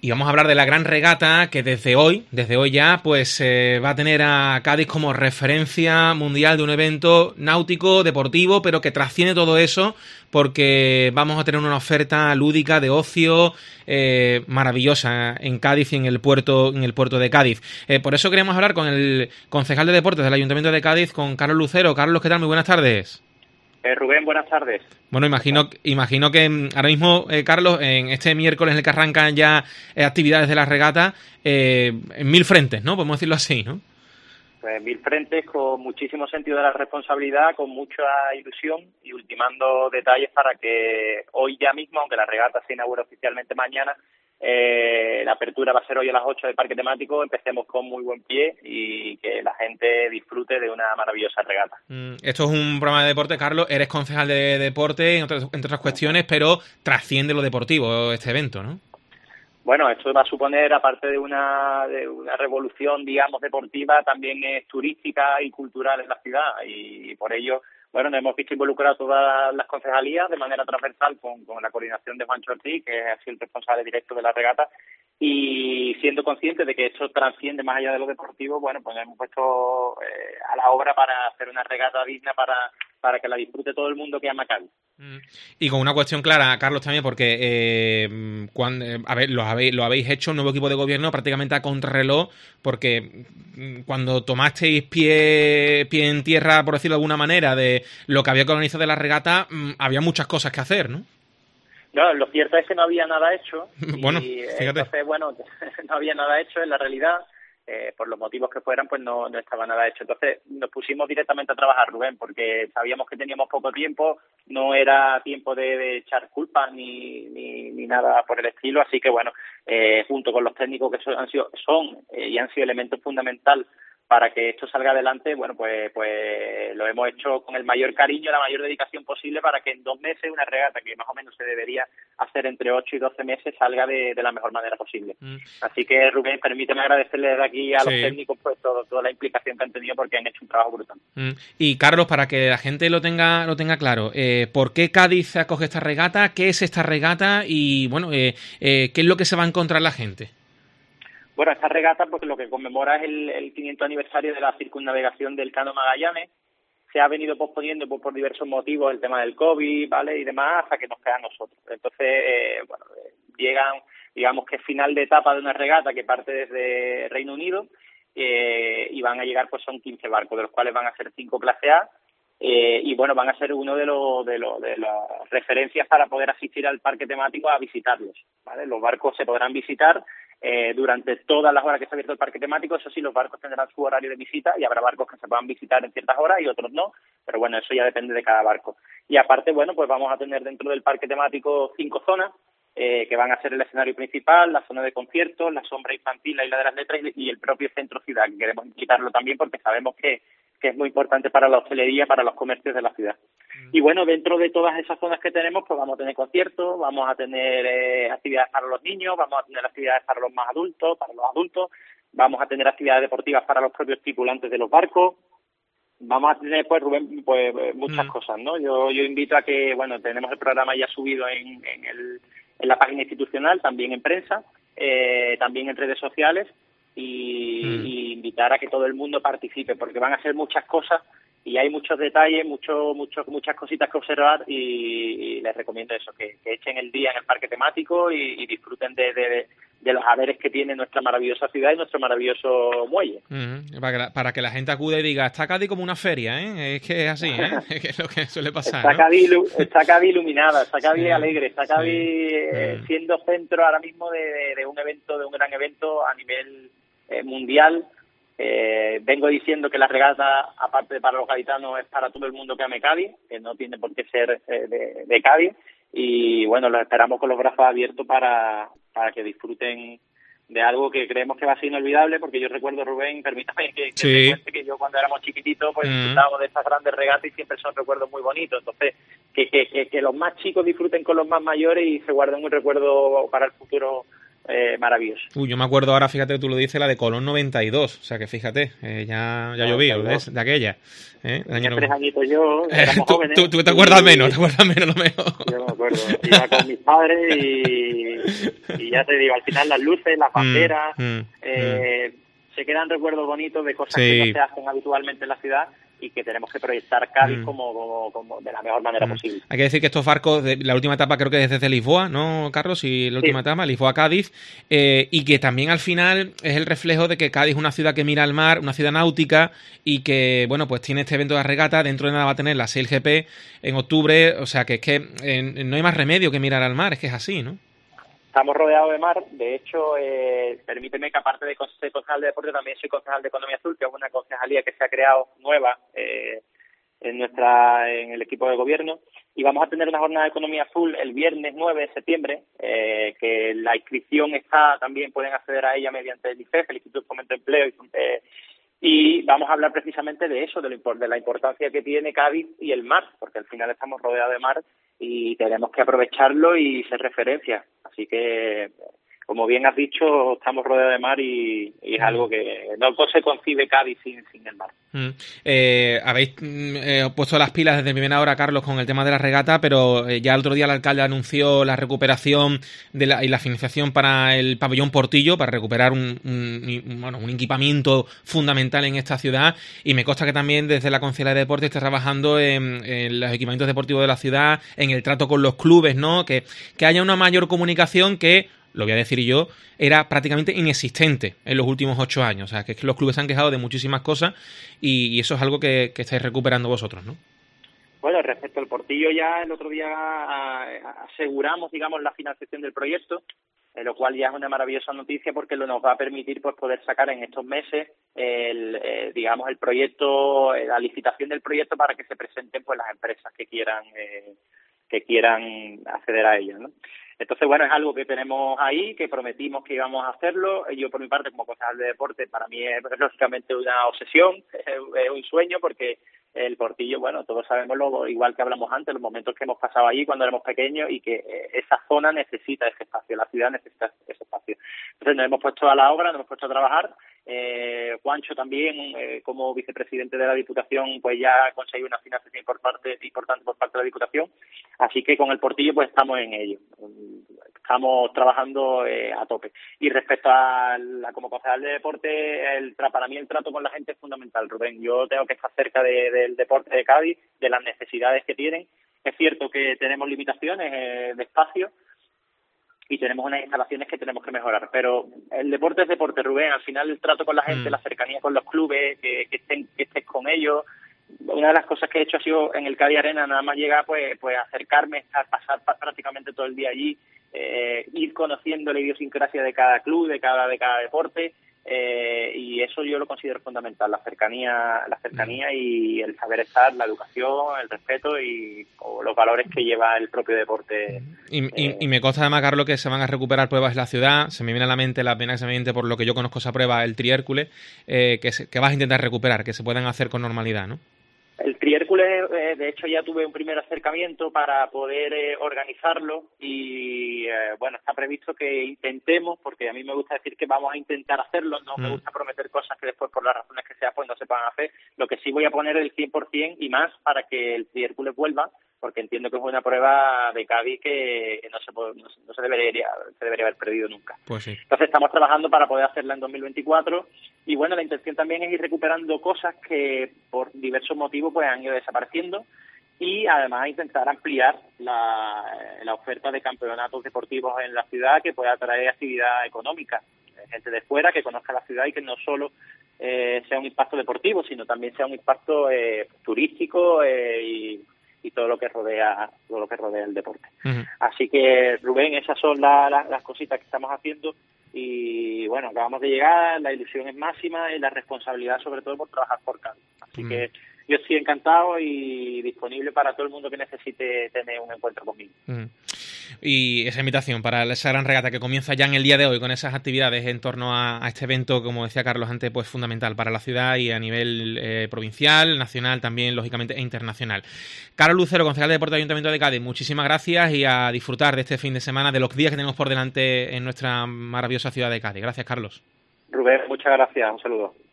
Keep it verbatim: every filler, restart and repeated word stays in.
Y vamos a hablar de la gran regata que desde hoy, desde hoy ya, pues eh, va a tener a Cádiz como referencia mundial de un evento náutico, deportivo, pero que trasciende todo eso, porque vamos a tener una oferta lúdica de ocio eh, maravillosa en Cádiz y en el puerto, en el puerto de Cádiz. Eh, por eso queremos hablar con el concejal de deportes del Ayuntamiento de Cádiz, con Carlos Lucero. Carlos, ¿qué tal? Muy buenas tardes. Eh, Rubén, buenas tardes. Bueno, imagino, imagino que ahora mismo, eh, Carlos, en este miércoles en el que arrancan ya eh, actividades de la regata, eh, en mil frentes, ¿no? Podemos decirlo así, ¿no? Pues mil frentes, con muchísimo sentido de la responsabilidad, con mucha ilusión y ultimando detalles para que hoy ya mismo, aunque la regata se inaugura oficialmente mañana, eh, la apertura va a ser hoy a las ocho del parque temático, empecemos con muy buen pie y que la gente disfrute de una maravillosa regata. Mm, esto es un programa de deporte, Carlos, eres concejal de deporte, entre, entre otras cuestiones, pero trasciende lo deportivo este evento, ¿no? Bueno, esto va a suponer, aparte de una, de una revolución, digamos, deportiva, también es turística y cultural en la ciudad y por ello, bueno, nos hemos visto involucrar todas las concejalías de manera transversal con, con la coordinación de Juancho Ortiz, que es así el responsable directo de la regata, y siendo conscientes de que esto trasciende más allá de lo deportivo, bueno, pues nos hemos puesto eh, a la obra para hacer una regata digna para, para que la disfrute todo el mundo que ama Cádiz. Y con una cuestión clara, Carlos, también, porque eh, cuando, a ver, lo habéis, lo habéis hecho un nuevo equipo de gobierno prácticamente a contrarreloj, porque cuando tomasteis pie, pie en tierra, por decirlo de alguna manera, de lo que había que organizar de la regata, había muchas cosas que hacer, ¿no? No, lo cierto es que no había nada hecho. Bueno, y, fíjate. Entonces, bueno, no había nada hecho en la realidad. Eh, por los motivos que fueran, pues no, no estaba nada hecho. Entonces nos pusimos directamente a trabajar, Rubén, porque sabíamos que teníamos poco tiempo, no era tiempo de, de echar culpas ni, ni, ni nada por el estilo, así que bueno, eh, junto con los técnicos que son, han sido, son eh, y han sido elementos fundamentales para que esto salga adelante, bueno, pues pues lo hemos hecho con el mayor cariño, la mayor dedicación posible para que en dos meses una regata que más o menos se debería hacer entre ocho y doce meses salga de, de la mejor manera posible. Mm. Así que, Rubén, permíteme agradecerle desde aquí a los sí. técnicos pues todo, toda la implicación que han tenido porque han hecho un trabajo brutal. Mm. Y, Carlos, para que la gente lo tenga lo tenga claro, eh, ¿por qué Cádiz acoge esta regata? ¿Qué es esta regata? Y, bueno, eh, eh, ¿qué es lo que se va a encontrar la gente? Bueno, esta regata pues lo que conmemora es el, el quinientos aniversario de la circunnavegación del Cano Magallanes. Se ha venido posponiendo pues, por diversos motivos el tema del COVID, ¿vale? Y demás, hasta que nos queda a nosotros. Entonces, eh, bueno, eh, llegan, digamos que final de etapa de una regata que parte desde Reino Unido eh, y van a llegar, pues son quince barcos, de los cuales van a ser cinco clase A. Eh, y bueno, van a ser uno de los de, lo, de las referencias para poder asistir al parque temático a visitarlos, ¿vale? Los barcos se podrán visitar eh, durante todas las horas que está abierto el parque temático. Eso sí, los barcos tendrán su horario de visita y habrá barcos que se puedan visitar en ciertas horas y otros no, pero bueno, eso ya depende de cada barco. Y aparte, bueno, pues vamos a tener dentro del parque temático cinco zonas eh, que van a ser el escenario principal, la zona de conciertos, la sombra infantil, la isla de las letras y el propio centro ciudad, que queremos implicarlo también porque sabemos que que es muy importante para la hostelería, para los comercios de la ciudad. Mm. Y bueno, dentro de todas esas zonas que tenemos, pues vamos a tener conciertos, vamos a tener eh, actividades para los niños, vamos a tener actividades para los más adultos, para los adultos, vamos a tener actividades deportivas para los propios tripulantes de los barcos, vamos a tener, pues, Rubén, pues muchas mm. cosas, ¿no? Yo yo invito a que, bueno, tenemos el programa ya subido en, en, el, en la página institucional, también en prensa, eh, también en redes sociales, Y, mm. y invitar a que todo el mundo participe, porque van a ser muchas cosas y hay muchos detalles, mucho, mucho, muchas cositas que observar y, y les recomiendo eso, que, que echen el día en el parque temático y, y disfruten de, de, de los haberes que tiene nuestra maravillosa ciudad y nuestro maravilloso muelle. Mm, para, que la, para que la gente acude y diga, está Cádiz como una feria, ¿eh? Es que es así, ¿eh? Es que es lo que suele pasar, está, ¿no? Cádiz, está Cádiz iluminada, está Cádiz sí, alegre, está Cádiz sí. eh, mm. siendo centro ahora mismo de, de, de un evento, de un gran evento a nivel Eh, mundial. Eh, vengo diciendo que la regata, aparte de para los gaditanos, es para todo el mundo que ame Cádiz, que no tiene por qué ser eh, de, de Cádiz, y bueno, los esperamos con los brazos abiertos para, para que disfruten de algo que creemos que va a ser inolvidable, porque yo recuerdo, Rubén, permítame que, que, sí. te cuente que yo cuando éramos chiquititos pues mm. disfrutábamos de estas grandes regatas y siempre son recuerdos muy bonitos. Entonces, que, que, que, que los más chicos disfruten con los más mayores y se guarden un recuerdo para el futuro eh, maravilloso. Uy, yo me acuerdo ahora, fíjate, tú lo dices, la de Colón noventa y dos, o sea que fíjate, eh, ya, ya llovió, ¿ves? De aquella. ¿eh? El año tres añitos yo, éramos tú, jóvenes. Tú, tú te acuerdas y... menos, te acuerdas menos lo mejor. Yo me acuerdo, iba con mis padres y, y ya te digo, al final las luces, las banderas, mm, mm, eh, mm. se quedan recuerdos bonitos de cosas sí. que no se hacen habitualmente en la ciudad y que tenemos que proyectar Cádiz mm. como, como, como de la mejor manera mm. posible. Hay que decir que estos barcos, de, la última etapa creo que es desde Lisboa, ¿no, Carlos? Y la última sí. etapa, Lisboa-Cádiz, eh, y que también al final es el reflejo de que Cádiz es una ciudad que mira al mar, una ciudad náutica, y que, bueno, pues tiene este evento de regata, dentro de nada va a tener la Sail G P en octubre, o sea que es que eh, no hay más remedio que mirar al mar, es que es así, ¿no? Estamos rodeados de mar, de hecho, eh, permíteme que aparte de ser concejal de deporte, también soy concejal de Economía Azul, que es una concejalía que se ha creado nueva eh, en nuestra en el equipo de gobierno, y vamos a tener una jornada de Economía Azul el viernes nueve de septiembre, eh, que la inscripción está, también pueden acceder a ella mediante el I C E F, el Instituto de Fomento de Empleo, y, eh, y vamos a hablar precisamente de eso, de, lo, de la importancia que tiene Cádiz y el mar, porque al final estamos rodeados de mar y tenemos que aprovecharlo y ser referencia. Así que, como bien has dicho, estamos rodeados de mar y, y es mm. algo que no se concibe Cádiz sin, sin el mar. Mm. Eh, habéis eh, puesto las pilas desde primera hora, Carlos, con el tema de la regata, pero eh, ya el otro día el alcalde anunció la recuperación de la, y la financiación para el pabellón Portillo, para recuperar un, un, un, bueno, un equipamiento fundamental en esta ciudad, y me consta que también desde la Concejalía de Deportes está trabajando en, en los equipamientos deportivos de la ciudad, en el trato con los clubes, ¿no? Que, que haya una mayor comunicación que, lo voy a decir yo, era prácticamente inexistente en los últimos ocho años. O sea, que es que los clubes se han quejado de muchísimas cosas y, y eso es algo que, que estáis recuperando vosotros, ¿no? Bueno, respecto al Portillo, ya el otro día aseguramos, digamos, la financiación del proyecto, eh, lo cual ya es una maravillosa noticia porque lo nos va a permitir pues poder sacar en estos meses el, eh, digamos, el proyecto, eh, la licitación del proyecto para que se presenten pues las empresas que quieran eh, que quieran acceder a ello, ¿no? Entonces, bueno, es algo que tenemos ahí, que prometimos que íbamos a hacerlo. Yo, por mi parte, como concejal de deporte, para mí es lógicamente una obsesión, es un sueño, porque el Portillo, bueno, todos sabemos, lo igual que hablamos antes, los momentos que hemos pasado allí cuando éramos pequeños y que esa zona necesita ese espacio, la ciudad necesita ese espacio. Entonces nos hemos puesto a la obra, nos hemos puesto a trabajar. Eh, Juancho también, eh, como vicepresidente de la Diputación, pues ya ha conseguido una financiación por parte, importante por parte de la Diputación. Así que con el Portillo pues estamos en ello. Estamos trabajando eh, a tope. Y respecto a la, como concejal de deporte, el, para mí el trato con la gente es fundamental, Rubén. Yo tengo que estar cerca de, del deporte de Cádiz, de las necesidades que tienen. Es cierto que tenemos limitaciones eh, de espacio y tenemos unas instalaciones que tenemos que mejorar, pero el deporte es deporte, Rubén. Al final el trato con la gente, mm. la cercanía con los clubes, que, que, estén, que estés con ellos. Una de las cosas que he hecho ha sido en el Cádiz Arena, nada más llegar, pues, pues acercarme, estar, pasar prácticamente todo el día allí, eh, ir conociendo la idiosincrasia de cada club, de cada, de cada deporte, eh, y eso yo lo considero fundamental, la cercanía, la cercanía y el saber estar, la educación, el respeto y o los valores que lleva el propio deporte. Y, eh, y, y me consta además, Carlos, que se van a recuperar pruebas en la ciudad. Se me viene a la mente, la pena que se me viene por lo que yo conozco esa prueba, el Triércules, eh, que, se, que vas a intentar recuperar, que se puedan hacer con normalidad, ¿no? El Triércules, eh, de hecho, ya tuve un primer acercamiento para poder eh, organizarlo y, eh, bueno, está previsto que intentemos, porque a mí me gusta decir que vamos a intentar hacerlo, no mm. me gusta prometer cosas que después, por las razones que sea, pues no se puedan hacer. Lo que sí voy a poner el cien por ciento y más para que el Triércules vuelva, porque entiendo que es una prueba de Cádiz que no se, puede, no, no se debería se debería haber perdido nunca. Pues sí. Entonces estamos trabajando para poder hacerla en dos mil veinticuatro y bueno, la intención también es ir recuperando cosas que por diversos motivos pues han ido desapareciendo y además intentar ampliar la, la oferta de campeonatos deportivos en la ciudad que pueda traer actividad económica, gente de fuera que conozca la ciudad y que no solo eh, sea un impacto deportivo, sino también sea un impacto eh, turístico eh, y y todo lo que rodea todo lo que rodea el deporte. Uh-huh. Así que, Rubén, esas son la, la, las cositas que estamos haciendo y, bueno, acabamos de llegar, la ilusión es máxima y la responsabilidad sobre todo por trabajar por Cádiz. Así uh-huh. que yo estoy encantado y disponible para todo el mundo que necesite tener un encuentro conmigo. Uh-huh. Y esa invitación para esa gran regata que comienza ya en el día de hoy con esas actividades en torno a, a este evento, como decía Carlos antes, pues fundamental para la ciudad y a nivel eh, provincial, nacional también, lógicamente, e internacional. Carlos Lucero, concejal de Deporte del Ayuntamiento de Cádiz, muchísimas gracias y a disfrutar de este fin de semana, de los días que tenemos por delante en nuestra maravillosa ciudad de Cádiz. Gracias, Carlos. Rubén, muchas gracias. Un saludo.